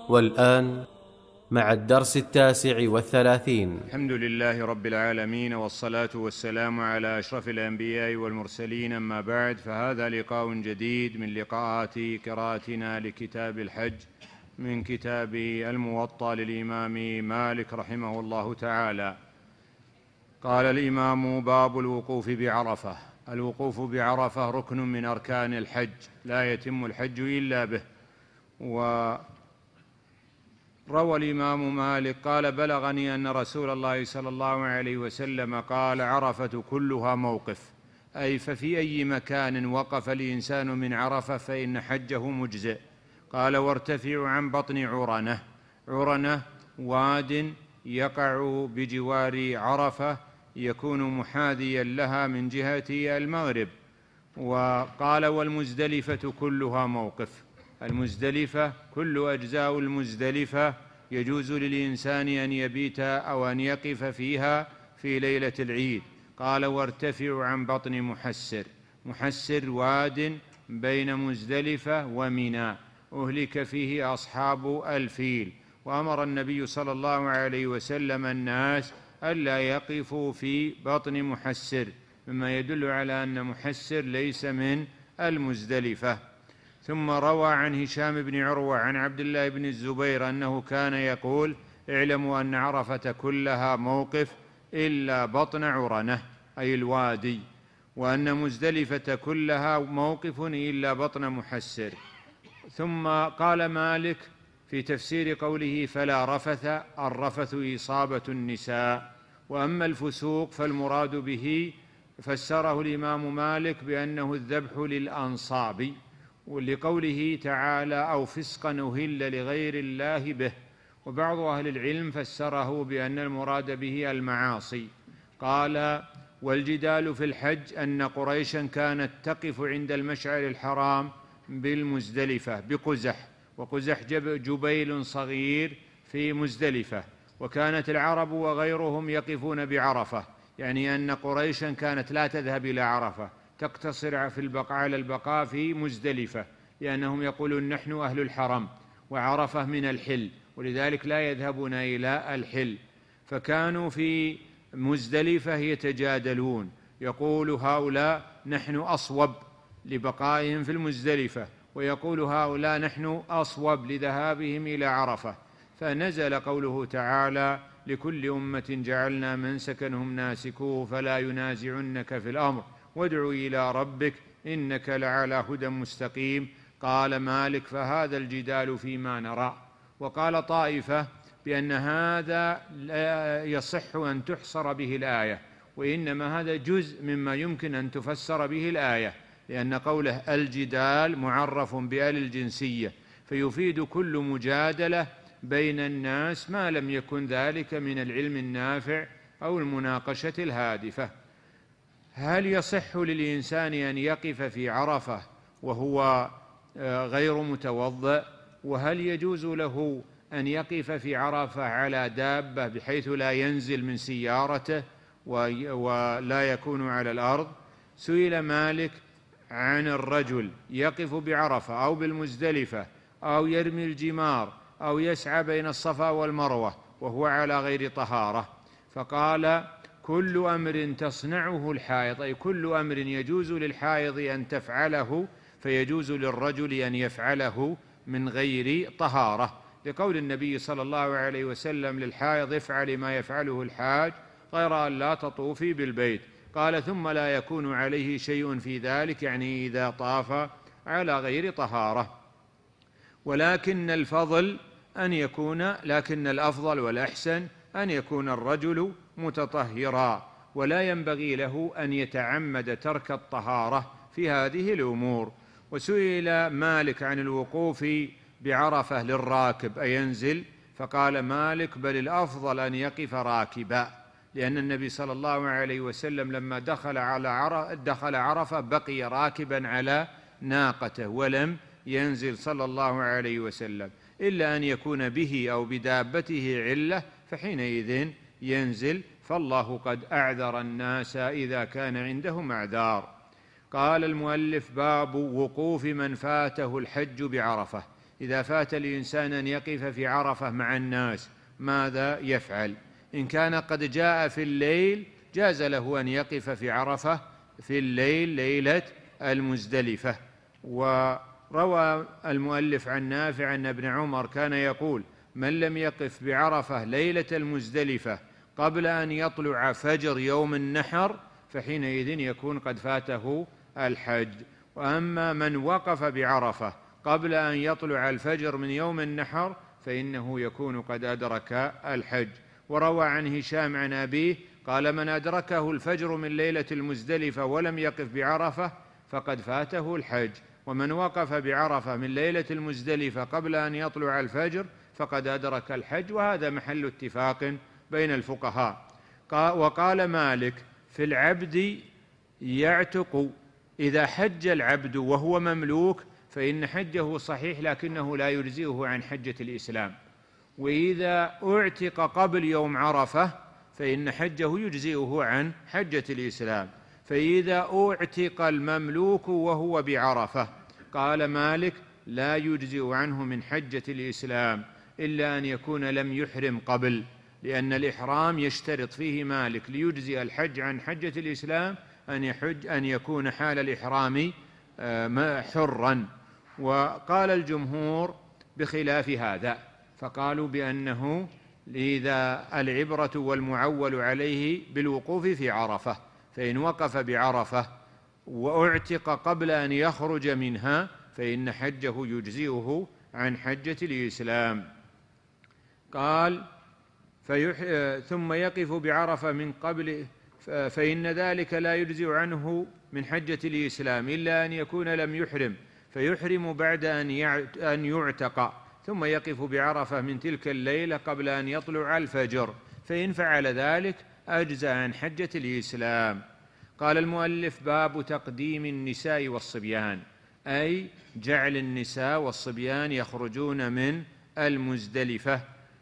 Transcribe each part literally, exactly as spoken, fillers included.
والآن مع الدرس التاسع والثلاثين. الحمد لله رب العالمين، والصلاة والسلام على أشرف الأنبياء والمرسلين، أما بعد، فهذا لقاء جديد من لقاءات قراءتنا لكتاب الحج من كتاب الموطأ للإمام مالك رحمه الله تعالى. قال الإمام: باب الوقوف بعرفة. الوقوف بعرفة ركن من أركان الحج، لا يتم الحج إلا به. وروى الإمام مالك قال: بلغني أن رسول الله صلى الله عليه وسلم قال: عرفة كلها موقف، أي ففي أي مكان وقف الإنسان من عرفة فإن حجه مجزئ. قال: وارتفع عن بطن عرنة. عرنة واد يقع بجوار عرفة، يكون محاذيا لها من جهة المغرب. وقال: والمزدلفة كلها موقف. المزدلفة كل أجزاء المزدلفة يجوز للإنسان أن يبيت أو أن يقف فيها في ليلة العيد. قال: وارتفع عن بطن محسر. محسر واد بين مزدلفة ومنى، أهلك فيه أصحاب الفيل، وأمر النبي صلى الله عليه وسلم الناس ألا يقفوا في بطن محسر، مما يدل على أن محسر ليس من المزدلفة. ثم روى عن هشام بن عروة عن عبد الله بن الزبير أنه كان يقول: اعلموا أن عرفة كلها موقف إلا بطن عرنة، أي الوادي، وأن مزدلفة كلها موقف إلا بطن محسر. ثم قال مالك في تفسير قوله: فلا رفث، الرفث إصابة النساء. وأما الفسوق فالمراد به فسره الإمام مالك بأنه الذبح للأنصاب، ولقوله تعالى: أو فسقا أهل لغير الله به. وبعض أهل العلم فسره بأن المراد به المعاصي. قال: والجدال في الحج أن قريشا كانت تقف عند المشعر الحرام بالمزدلفة بقزح، وقزح جبيل صغير في مزدلفة، وكانت العرب وغيرهم يقفون بعرفة، يعني أن قريشا كانت لا تذهب إلى عرفة، تقتصر في البقاء على البقاء في مزدلفة، لأنهم يقولون: نحن أهل الحرم وعرفة من الحل، ولذلك لا يذهبون إلى الحل. فكانوا في مزدلفة يتجادلون، يقول هؤلاء: نحن أصوب لبقائهم في المزدلفة، ويقول هؤلاء: نحن أصوب لذهابهم إلى عرفة. فنزل قوله تعالى: لكل أمة جعلنا منسكا هم ناسكوه فلا ينازعنك في الأمر وادع إلى ربك إنك لعلى هدى مستقيم. قال مالك: فهذا الجدال فيما نرى. وقال طائفة بأن هذا لا يصح أن تحصر به الآية، وإنما هذا جزء مما يمكن أن تفسر به الآية، لأن قوله الجدال معرف بآل الجنسية، فيفيد كل مجادلة بين الناس ما لم يكن ذلك من العلم النافع أو المناقشة الهادفة. هل يصح للإنسان أن يقف في عرفة وهو غير متوضئ؟ وهل يجوز له أن يقف في عرفة على دابة بحيث لا ينزل من سيارته ولا يكون على الأرض؟ سئل مالك عن الرجل يقف بعرفة أو بالمزدلفة أو يرمي الجمار أو يسعى بين الصفا والمروة وهو على غير طهارة، فقال: كل أمر تصنعه الحائض، أي كل أمر يجوز للحائض أن تفعله فيجوز للرجل أن يفعله من غير طهارة، لقول النبي صلى الله عليه وسلم للحائض: افعل ما يفعله الحاج غير أن لا تطوفي بالبيت. قال: ثم لا يكون عليه شيء في ذلك، يعني إذا طاف على غير طهارة. ولكن الفضل أن يكون لكن الأفضل والأحسن أن يكون الرجل متطهرا، ولا ينبغي له أن يتعمد ترك الطهارة في هذه الأمور. وسئل مالك عن الوقوف بعرفة للراكب أينزل؟ فقال مالك: بل الأفضل أن يقف راكبا، لأن النبي صلى الله عليه وسلم لما دخل على عرفة, دخل عرفة بقي راكبا على ناقته ولم ينزل صلى الله عليه وسلم، إلا أن يكون به أو بدابته علة فحينئذ ينزل، فالله قد أعذر الناس إذا كان عندهم أعذار. قال المؤلف: باب وقوف من فاته الحج بعرفة. إذا فات الإنسان أن يقف في عرفة مع الناس ماذا يفعل؟ إن كان قد جاء في الليل جاز له أن يقف في عرفة في الليل ليلة المزدلفة. وروى المؤلف عن نافع أن ابن عمر كان يقول: من لم يقف بعرفة ليلة المزدلفة قبل أن يطلع فجر يوم النحر فحينئذ يكون قد فاته الحج. وأما من وقف بعرفة قبل أن يطلع الفجر من يوم النحر فإنه يكون قد أدرك الحج. وروى عن هشام عن أبيه قال: من أدركه الفجر من ليلة المزدلفة ولم يقف بعرفة فقد فاته الحج، ومن وقف بعرفة من ليلة المزدلفة قبل أن يطلع الفجر فقد أدرك الحج. وهذا محل اتفاق بين الفقهاء. وقال مالك: في العبد يعتق، إذا حج العبد وهو مملوك فإن حجه صحيح لكنه لا يجزئه عن حجة الإسلام، وإذا أعتق قبل يوم عرفة فإن حجه يجزئه عن حجة الإسلام. فإذا أعتق المملوك وهو بعرفة قال مالك: لا يجزئ عنه من حجة الإسلام إلا أن يكون لم يحرم قبل، لأن الإحرام يشترط فيه مالك ليجزئ الحج عن حجة الإسلام أن يحج أن يكون حال الإحرام حرا. وقال الجمهور بخلاف هذا، فقالوا بأنه إذا العبرة والمعول عليه بالوقوف في عرفة، فإن وقف بعرفة وأعتق قبل أن يخرج منها فإن حجه يجزئه عن حجة الإسلام. قال: فيح... ثم يقف بعرفة من قبل فإن ذلك لا يجزئ عنه من حجة الإسلام إلا أن يكون لم يحرم، فيحرم بعد أن يعتق، ثم يقف بعرفة من تلك الليلة قبل أن يطلع الفجر، فإن فعل ذلك أجزى عن حجة الإسلام. قال المؤلف: باب تقديم النساء والصبيان، أي جعل النساء والصبيان يخرجون من المزدلفة.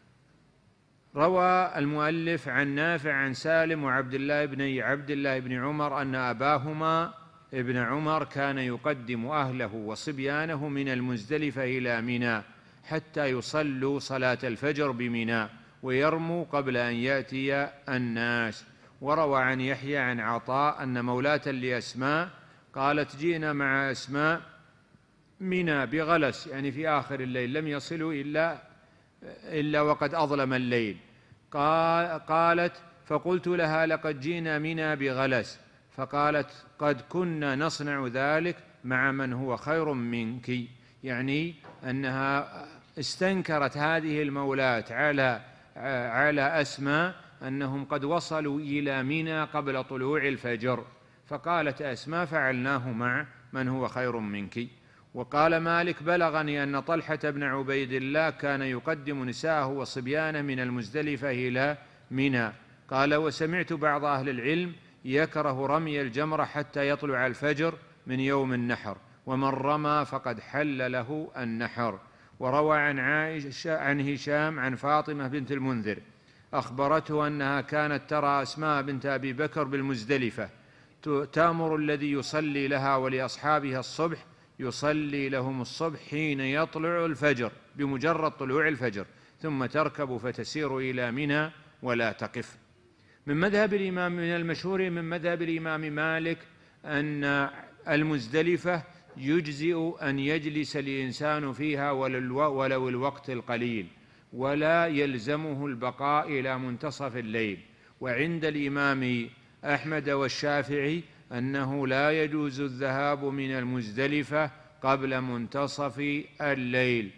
روى المؤلف عن نافع عن سالم وعبد الله بن عبد الله بن عمر أن أباهما ابن عمر كان يقدم أهله وصبيانه من المزدلفة إلى منى حتى يصلوا صلاة الفجر بمنى ويرموا قبل أن يأتي الناس. وروى عن يحيى عن عطاء أن مولاة لأسماء قالت: جئنا مع أسماء منى بغلس، يعني في آخر الليل، لم يصلوا إلا, إلا وقد أظلم الليل. قالت: فقلت لها: لقد جئنا منى بغلس. فقالت: قد كنا نصنع ذلك مع من هو خير منك، يعني أنها استنكرت هذه المولاة على على أسماء أنهم قد وصلوا إلى منى قبل طلوع الفجر، فقالت أسماء: فعلناه مع من هو خير منك. وقال مالك: بلغني أن طلحة بن عبيد الله كان يقدم نساءه وصبيانه من المزدلفة إلى منى. قال: وسمعت بعض أهل العلم يكره رمي الجمرة حتى يطلع الفجر من يوم النحر، ومن رمى فقد حل له النحر. وروى عن عائشة عن هشام عن فاطمة بنت المنذر أخبرته أنها كانت ترى أسماء بنت أبي بكر بالمزدلفة تأمر الذي يصلي لها ولأصحابها الصبح يصلي لهم الصبح حين يطلع الفجر بمجرد طلوع الفجر، ثم تركب فتسير إلى منى ولا تقف. من مذهب الإمام من المشهور من مذهب الإمام مالك أن المزدلفة يجزئ أن يجلس الإنسان فيها ولو الوقت القليل، ولا يلزمه البقاء إلى منتصف الليل. وعند الإمام أحمد والشافعي أنه لا يجوز الذهاب من المزدلفة قبل منتصف الليل.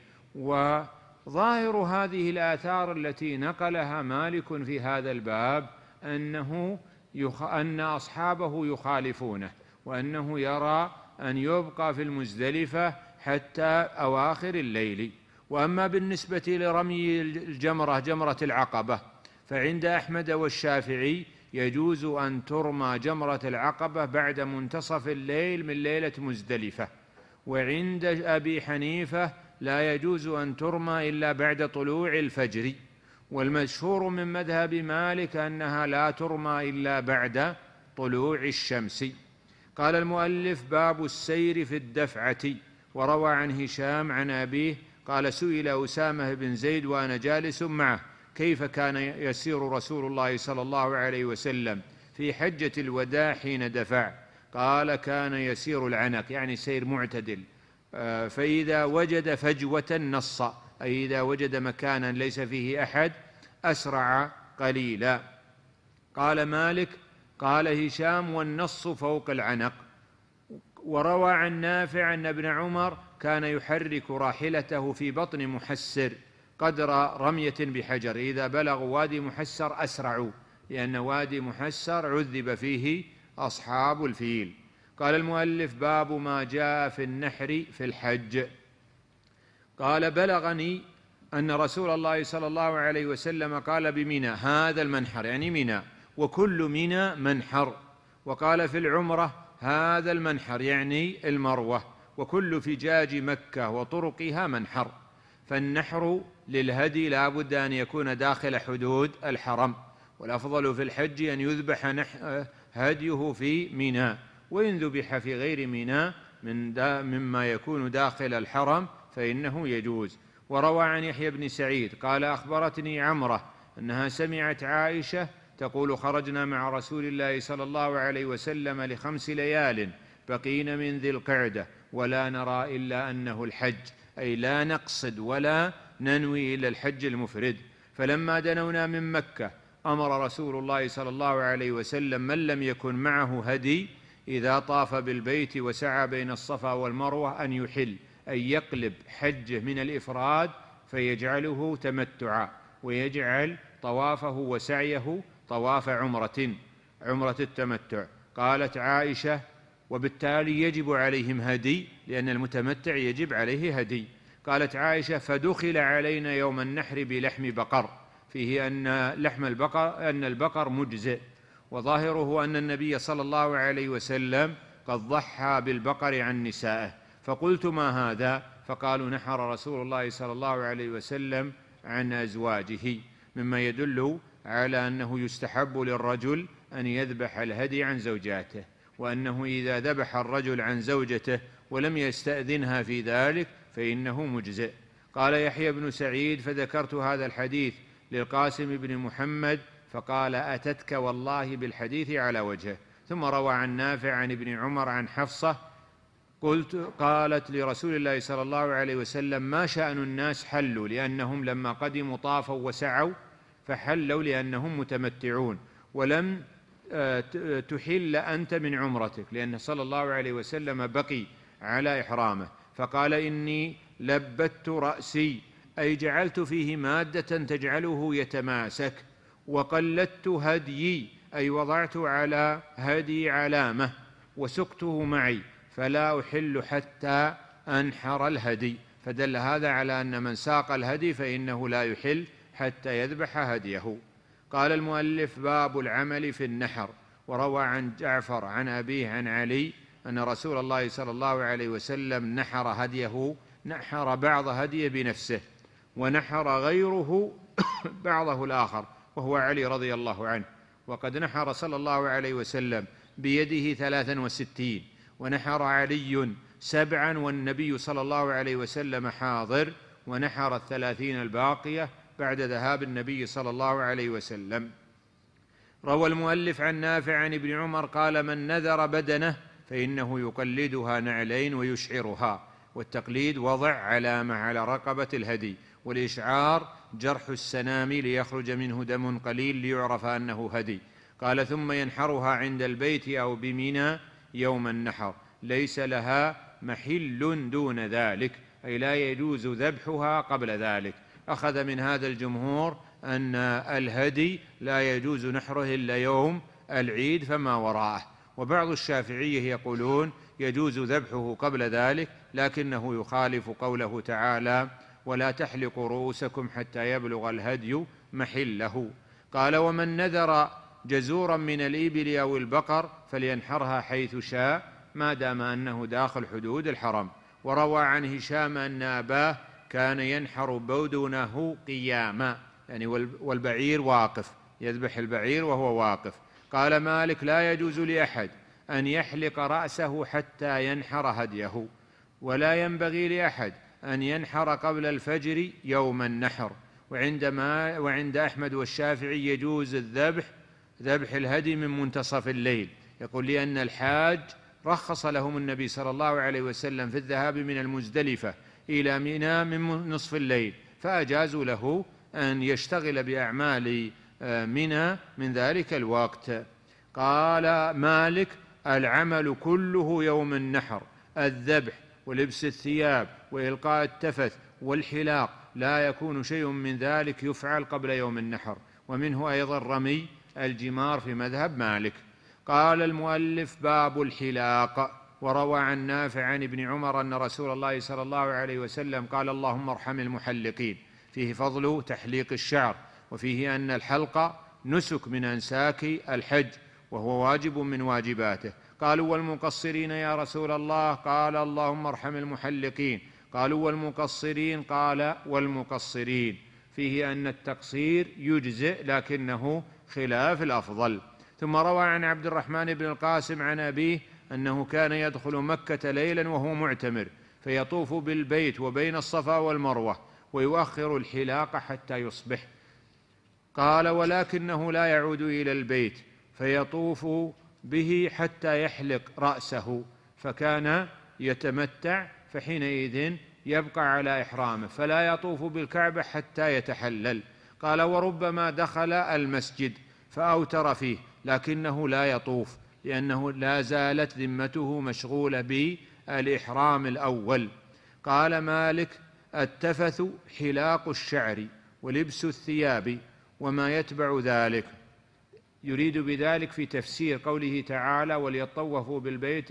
وظاهر هذه الآثار التي نقلها مالك في هذا الباب أنه يخ... أن أصحابه يخالفونه، وأنه يرى أن يبقى في المزدلفة حتى أواخر الليل. وأما بالنسبة لرمي الجمرة جمرة العقبة فعند أحمد والشافعي يجوز أن ترمى جمرة العقبة بعد منتصف الليل من ليلة مزدلفة، وعند أبي حنيفة لا يجوز أن ترمى إلا بعد طلوع الفجر. والمشهور من مذهب مالك أنها لا ترمى إلا بعد طلوع الشمس. قال المؤلف: باب السير في الدفعة. وروى عن هشام عن أبيه قال سئل أسامة بن زيد وأنا جالس معه كيف كان يسير رسول الله صلى الله عليه وسلم في حجة الوداع حين دفع؟ قال كان يسير العنق، يعني سير معتدل، فإذا وجد فجوة نص، أي إذا وجد مكانا ليس فيه أحد أسرع قليلا. قال مالك قال هشام والنص فوق العنق. وروى عن نافع أن ابن عمر كان يحرك راحلته في بطن محسر قدر رمية بحجر، إذا بلغوا وادي محسر أسرعوا، لأن وادي محسر عذب فيه أصحاب الفيل. قال المؤلف باب ما جاء في النحر في الحج. قال بلغني أن رسول الله صلى الله عليه وسلم قال بمنى هذا المنحر، يعني منى، وكل منى منحر. وقال في العمرة هذا المنحر، يعني المروة، وكل فجاج مكة وطرقها منحر. فالنحر للهدي لا بد أن يكون داخل حدود الحرم، والأفضل في الحج أن يذبح هديه في منى، وإن ذبح في غير منى من دا مما يكون داخل الحرم فإنه يجوز. وروى عن يحيى بن سعيد قال أخبرتني عمرة أنها سمعت عائشة تقول خرجنا مع رسول الله صلى الله عليه وسلم لخمس ليال بقين من ذي القعدة ولا نرى إلا أنه الحج، أي لا نقصد ولا ننوي إلا الحج المفرد. فلما دنونا من مكة أمر رسول الله صلى الله عليه وسلم من لم يكن معه هدي إذا طاف بالبيت وسعى بين الصفا والمروة أن يحل، أي يقلب حجه من الإفراد فيجعله تمتعا، ويجعل طوافه وسعيه طواف عمرة عمرة التمتع. قالت عائشة وبالتالي يجب عليهم هدي، لأن المتمتع يجب عليه هدي. قالت عائشة فدخل علينا يوم النحر بلحم بقر، فيه أن لحم البقر أن البقر مجزئ، وظاهره أن النبي صلى الله عليه وسلم قد ضحى بالبقر عن نسائه. فقلت ما هذا؟ فقالوا نحر رسول الله صلى الله عليه وسلم عن أزواجه، مما يدل على أنه يستحب للرجل أن يذبح الهدي عن زوجاته، وأنه إذا ذبح الرجل عن زوجته ولم يستأذنها في ذلك فإنه مجزئ. قال يحيى بن سعيد فذكرت هذا الحديث للقاسم بن محمد فقال أتتك والله بالحديث على وجهه. ثم روى عن نافع عن ابن عمر عن حفصة قلت قالت لرسول الله صلى الله عليه وسلم ما شأن الناس حلوا، لأنهم لما قدموا طافوا وسعوا فحلوا لأنهم متمتعون، ولم تحل أنت من عمرتك، لأن صلى الله عليه وسلم بقي على إحرامه. فقال إني لبت رأسي، أي جعلت فيه مادة تجعله يتماسك، وقلدت هديي، أي وضعت على هدي علامة، وسقته معي، فلا أحل حتى أنحر الهدي. فدل هذا على أن من ساق الهدي فإنه لا يحل حتى يذبح هديه. قال المؤلف باب العمل في النحر. وروى عن جعفر عن أبيه عن علي أن رسول الله صلى الله عليه وسلم نحر هديه، نحر بعض هديه بنفسه، ونحر غيره بعضه الآخر، وهو علي رضي الله عنه. وقد نحر صلى الله عليه وسلم بيده ثلاثا وستين، ونحر علي سبعا والنبي صلى الله عليه وسلم حاضر، ونحر الثلاثين الباقية بعد ذهاب النبي صلى الله عليه وسلم. روى المؤلف عن نافع عن ابن عمر قال من نذر بدنه فإنه يقلدها نعلين ويشعرها، والتقليد وضع علامة على رقبة الهدي، والإشعار جرح السنام ليخرج منه دم قليل ليعرف أنه هدي. قال ثم ينحرها عند البيت أو بمنى يوم النحر، ليس لها محل دون ذلك، أي لا يجوز ذبحها قبل ذلك. أخذ من هذا الجمهور أن الهدي لا يجوز نحره إلا يوم العيد فما وراءه، وبعض الشافعية يقولون يجوز ذبحه قبل ذلك، لكنه يخالف قوله تعالى ولا تحلقوا رؤوسكم حتى يبلغ الهدي محله. قال ومن نذر جزورا من الإبل أو البقر فلينحرها حيث شاء ما دام أنه داخل حدود الحرم. وروى عن هشام أن أباه كان ينحر بودنه قياما، يعني والبعير واقف، يذبح البعير وهو واقف. قال مالك لا يجوز لأحد أن يحلق رأسه حتى ينحر هديه، ولا ينبغي لأحد أن ينحر قبل الفجر يوم النحر. وعندما وعند أحمد والشافعي يجوز الذبح ذبح الهدي من منتصف الليل، يقول لأن الحاج رخص لهم النبي صلى الله عليه وسلم في الذهاب من المزدلفة إلى منى من نصف الليل، فأجازوا له أن يشتغل بأعمال منى من ذلك الوقت. قال مالك: العمل كله يوم النحر، الذبح ولبس الثياب وإلقاء التفث والحلاق، لا يكون شيء من ذلك يفعل قبل يوم النحر. ومنه أيضا رمي الجمار في مذهب مالك. قال المؤلف: باب الحلاق. وروى عن نافع عن ابن عمر أن رسول الله صلى الله عليه وسلم قال: اللهم ارحم المحلقين. فيه فضل تحليق الشعر، وفيه أن الحلق نسك من أنساك الحج وهو واجب من واجباته. قالوا: والمقصرين يا رسول الله؟ قال: اللهم ارحم المحلقين. قالوا: والمقصرين؟ قال: والمقصرين. فيه أن التقصير يجزئ لكنه خلاف الأفضل. ثم روى عن عبد الرحمن بن القاسم عن أبيه أنه كان يدخل مكة ليلا وهو معتمر، فيطوف بالبيت وبين الصفا والمروة ويؤخر الحلاق حتى يصبح. قال: ولكنه لا يعود إلى البيت فيطوف به حتى يحلق رأسه، فكان يتمتع، فحينئذ يبقى على إحرامه، فلا يطوف بالكعبة حتى يتحلل. قال: وربما دخل المسجد فأوتر فيه لكنه لا يطوف، لأنه لا زالت ذمته مشغولة بالإحرام الأول. قال مالك: التفث حلاق الشعر ولبس الثياب وما يتبع ذلك. يريد بذلك في تفسير قوله تعالى: وليطوفوا بالبيت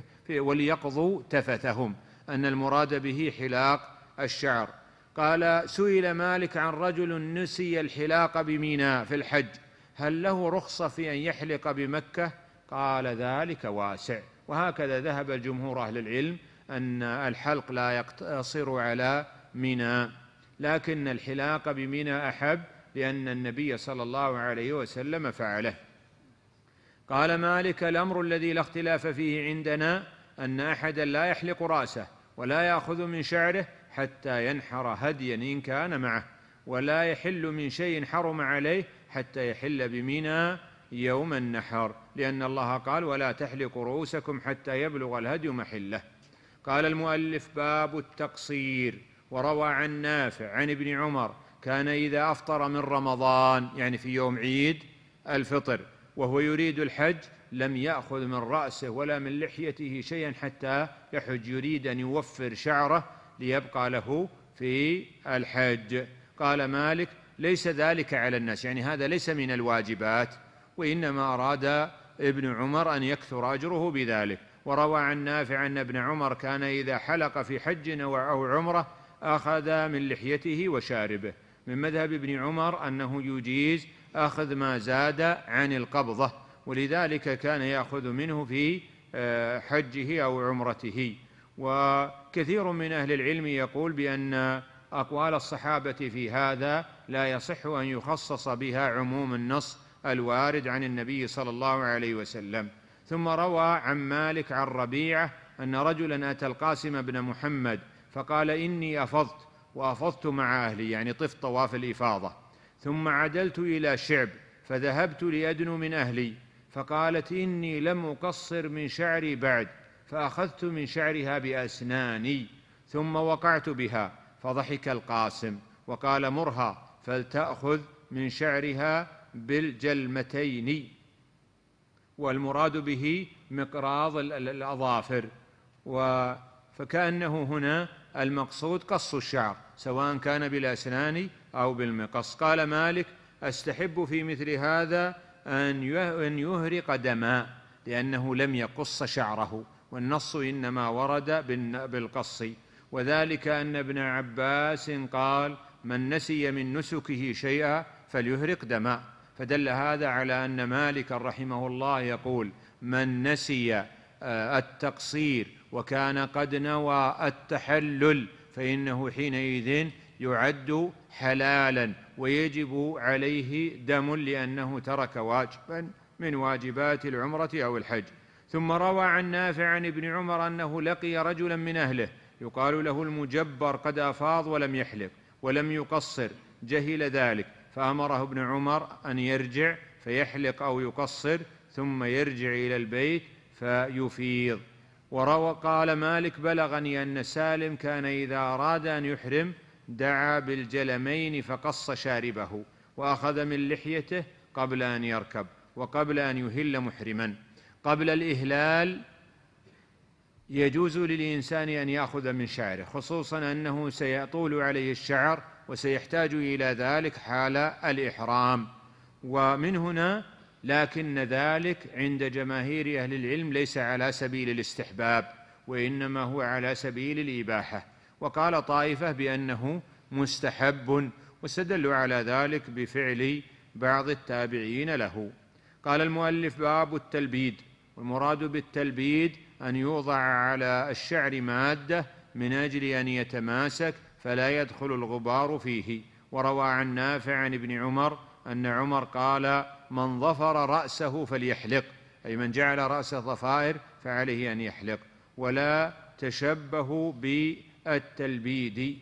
وليقضوا تفثهم، أن المراد به حلاق الشعر. قال: سئل مالك عن رجل نسي الحلاق بميناء في الحج، هل له رخصة في أن يحلق بمكة؟ قال: ذلك واسع. وهكذا ذهب الجمهور أهل العلم أن الحلق لا يقتصر على منى، لكن الحلاق بمنى أحب، لأن النبي صلى الله عليه وسلم فعله. قال مالك: الأمر الذي لا اختلاف فيه عندنا أن أحدا لا يحلق رأسه ولا يأخذ من شعره حتى ينحر هديا إن كان معه، ولا يحل من شيء حرم عليه حتى يحل بمنى يوم النحر، لأن الله قال: ولا تحلقوا رؤوسكم حتى يبلغ الهدي محله. قال المؤلف: باب التقصير. وروى عن نافع عن ابن عمر كان إذا أفطر من رمضان، يعني في يوم عيد الفطر، وهو يريد الحج، لم يأخذ من رأسه ولا من لحيته شيئا حتى يحج، يريد أن يوفر شعره ليبقى له في الحج. قال مالك: ليس ذلك على الناس، يعني هذا ليس من الواجبات، وإنما أراد ابن عمر أن يكثر أجره بذلك. وروى عن نافع أن ابن عمر كان إذا حلق في حج أو عمرة أخذ من لحيته وشاربه. من مذهب ابن عمر أنه يجيز أخذ ما زاد عن القبضة، ولذلك كان يأخذ منه في حجه أو عمرته. وكثير من أهل العلم يقول بأن أقوال الصحابة في هذا لا يصح أن يخصص بها عموم النص الوارد عن النبي صلى الله عليه وسلم. ثم روى عن مالك عن ربيعة أن رجلا أتى القاسم بن محمد فقال: إني أفضت وأفضت مع أهلي، يعني طفت طواف الإفاضة، ثم عدلت إلى شعب فذهبت لأدنو من أهلي، فقالت: إني لم أقصر من شعري بعد، فأخذت من شعرها بأسناني ثم وقعت بها. فضحك القاسم وقال: مرها فلتأخذ من شعرها بالجلمتين، والمراد به مقراض الأظافر، فكأنه هنا المقصود قص الشعر سواء كان بالأسنان أو بالمقص. قال مالك: أستحب في مثل هذا أن يهرق دماء، لأنه لم يقص شعره، والنص إنما ورد بالقص، وذلك أن ابن عباس قال: من نسي من نسكه شيئا فليهرق دماء، فدل هذا على أن مالك رحمه الله يقول: من نسي التقصير وكان قد نوى التحلل فإنه حينئذ يعد حلالا ويجب عليه دم، لأنه ترك واجبا من واجبات العمرة أو الحج. ثم روى عن نافع عن ابن عمر أنه لقي رجلا من أهله يقال له المجبر قد أفاض ولم يحلق ولم يقصر، جهل ذلك، فأمره ابن عمر أن يرجع فيحلق أو يقصر ثم يرجع إلى البيت فيفيض. وروى قال مالك بلغني أن سالم كان إذا أراد أن يحرم دعا بالجلمين فقص شاربه وأخذ من لحيته قبل أن يركب وقبل أن يهل محرما. قبل الإهلال يجوز للإنسان أن يأخذ من شعره، خصوصا أنه سيطول عليه الشعر وسيحتاج إلى ذلك حال الإحرام. ومن هنا لكن ذلك عند جماهير أهل العلم ليس على سبيل الاستحباب، وإنما هو على سبيل الإباحة. وقال طائفة بأنه مستحب، واستدلوا على ذلك بفعل بعض التابعين له. قال المؤلف باب التلبيد، والمراد بالتلبيد أن يوضع على الشعر مادة من أجل أن يتماسك فلا يدخل الغبار فيه. وروى عن نافع عن ابن عمر أن عمر قال من ظفر رأسه فليحلق، أي من جعل رأسه ضفائر فعليه أن يحلق، ولا تشبهوا بالتلبيد.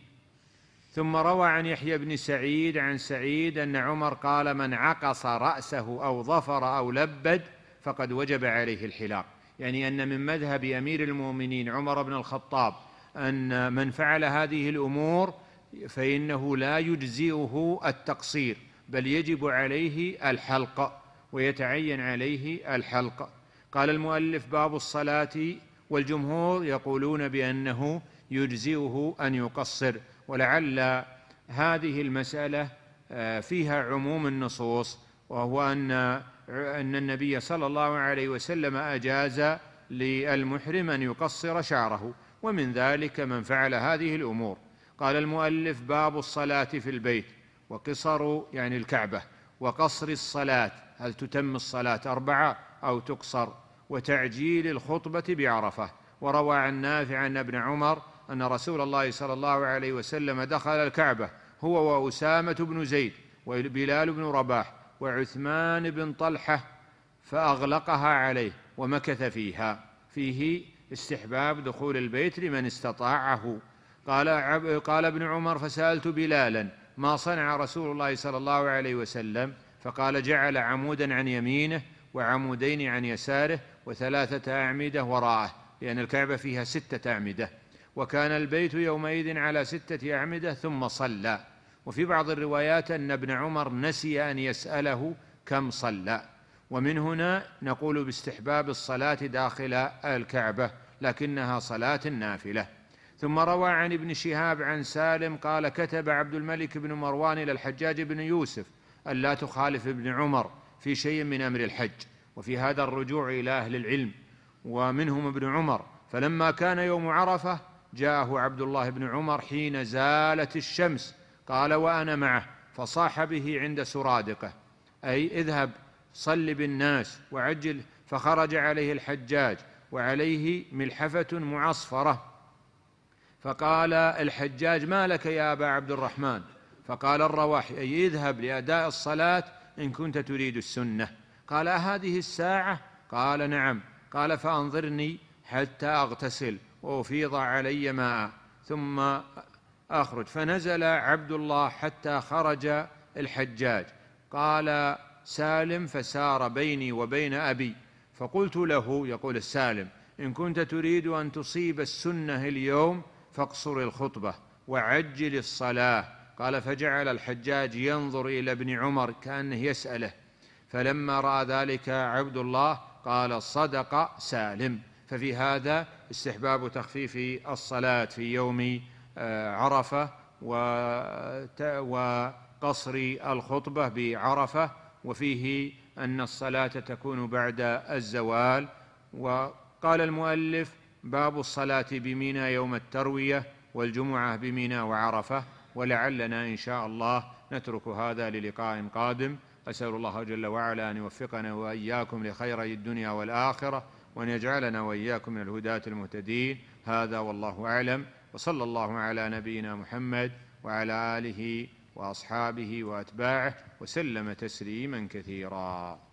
ثم روى عن يحيى بن سعيد عن سعيد أن عمر قال من عقص رأسه أو ظفر أو لبد فقد وجب عليه الحلاق، يعني أن من مذهب أمير المؤمنين عمر بن الخطاب أن من فعل هذه الأمور فإنه لا يجزئه التقصير، بل يجب عليه الحلق ويتعين عليه الحلق. قال المؤلف باب الصلاة، والجمهور يقولون بأنه يجزئه أن يقصر، ولعل هذه المسألة فيها عموم النصوص، وهو أن أن النبي صلى الله عليه وسلم أجاز للمحرم أن يقصر شعره، ومن ذلك من فعل هذه الأمور. قال المؤلف باب الصلاة في البيت وقصر يعني الكعبة، وقصر الصلاة، هل تتم الصلاة أربعة أو تقصر، وتعجيل الخطبة بعرفة. وروى عن نافع أن ابن عمر أن رسول الله صلى الله عليه وسلم دخل الكعبة هو وأسامة بن زيد وبلال بن رباح وعثمان بن طلحة فأغلقها عليه ومكث فيها، فيه استحباب دخول البيت لمن استطاعه. قال, قال ابن عمر فسألت بلالا ما صنع رسول الله صلى الله عليه وسلم، فقال جعل عمودا عن يمينه وعمودين عن يساره وثلاثة أعمدة وراءه، لأن الكعبة فيها ستة أعمدة، وكان البيت يومئذ على ستة أعمدة ثم صلى. وفي بعض الروايات أن ابن عمر نسي أن يسأله كم صلى. ومن هنا نقول باستحباب الصلاة داخل الكعبة، لكنها صلاة نافلة. ثم روى عن ابن شهاب عن سالم قال كتب عبد الملك بن مروان إلى الحجاج بن يوسف ألا تخالف ابن عمر في شيء من أمر الحج، وفي هذا الرجوع إلى أهل العلم ومنهم ابن عمر. فلما كان يوم عرفة جاءه عبد الله بن عمر حين زالت الشمس، قال وأنا معه، فصاح به عند سرادقه، أي اذهب صل بالناس وعجل. فخرج عليه الحجاج وعليه ملحفة معصفرة، فقال الحجاج ما لك يا أبا عبد الرحمن؟ فقال الرواحي، أي اذهب لأداء الصلاة إن كنت تريد السنة. قال أهذه الساعة؟ قال نعم. قال فأنظرني حتى أغتسل وأفيض علي ماء ثم أخرج. فنزل عبد الله حتى خرج الحجاج. قال سالم فسار بيني وبين أبي، فقلت له، يقول السالم، إن كنت تريد أن تصيب السنة اليوم فاقصر الخطبة وعجل الصلاة. قال فجعل الحجاج ينظر إلى ابن عمر كأنه يسأله، فلما رأى ذلك عبد الله قال صدق سالم. ففي هذا استحباب تخفيف الصلاة في يوم عرفة وقصر الخطبة بعرفة، وفيه أن الصلاة تكون بعد الزوال. وقال المؤلف باب الصلاة بمنى يوم التروية والجمعة بمنى وعرفة. ولعلنا إن شاء الله نترك هذا للقاء قادم. أسأل الله جل وعلا أن يوفقنا وإياكم لخيري الدنيا والآخرة، وأن يجعلنا وإياكم من الهداة المهتدين. هذا والله أعلم، وصلى الله على نبينا محمد وعلى آله وأصحابه وأتباعه وسلم تسليما كثيرا.